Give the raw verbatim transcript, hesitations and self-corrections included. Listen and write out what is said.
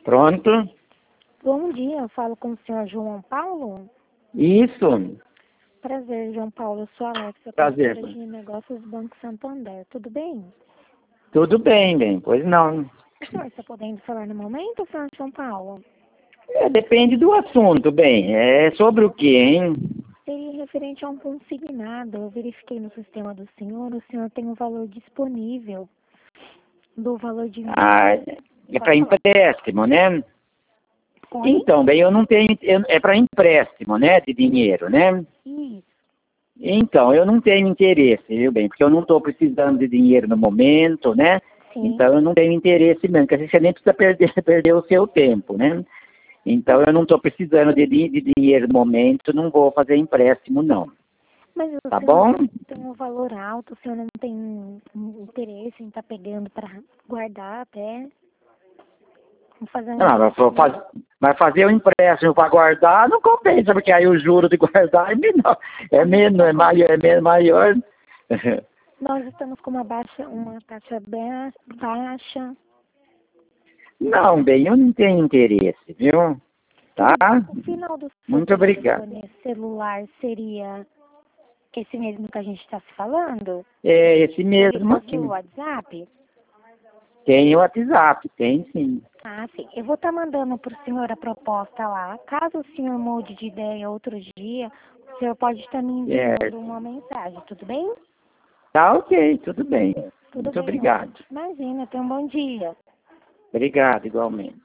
Pronto? Bom dia, eu falo com o senhor João Paulo. Isso. Prazer, João Paulo, eu sou a Alexa, Prazer. consultora de negócios do Banco Santander. Tudo bem? Tudo bem, bem. Pois não. O senhor está podendo falar no momento, senhor João Paulo? É, depende do assunto, bem. É sobre o quê, hein? Seria referente a um consignado. Eu verifiquei no sistema do senhor, o senhor tem um valor disponível do valor de... Ah, é para empréstimo, né? Oi? Então, bem, eu não tenho... eu- é para empréstimo, né? De dinheiro, né? Isso. Então, eu não tenho interesse, viu, bem? Porque eu não estou precisando de dinheiro no momento, né? Sim. Então, eu não tenho interesse mesmo, porque você nem precisa perder, perder o seu tempo, né? Então, eu não estou precisando de, di- de dinheiro no momento, não vou fazer empréstimo, não. Mas o Tá senhor bom? tem um valor alto, o senhor não tem um interesse em estar pegando para guardar até... Vamos fazer um... Não, mas, vou faz- mas fazer o empréstimo para guardar não compensa, porque aí o juro de guardar é menor, é menos, é maior, é menos maior. Nós estamos com uma baixa, uma taxa bem baixa. Não, bem, eu não tenho interesse, viu? Tá? O final do seu Muito obrigado. telefone celular seria esse mesmo que a gente está se falando? É esse Ele mesmo aqui. possui o WhatsApp? Tem o WhatsApp, tem sim. Ah, sim. Eu vou estar mandando para o senhor a proposta lá. Caso o senhor mude de ideia outro dia, o senhor pode estar me enviando Certo. uma mensagem, tudo bem? Tá ok, tudo bem. Tudo Muito bem. obrigado. Imagina, tenha um bom dia. Obrigado, igualmente.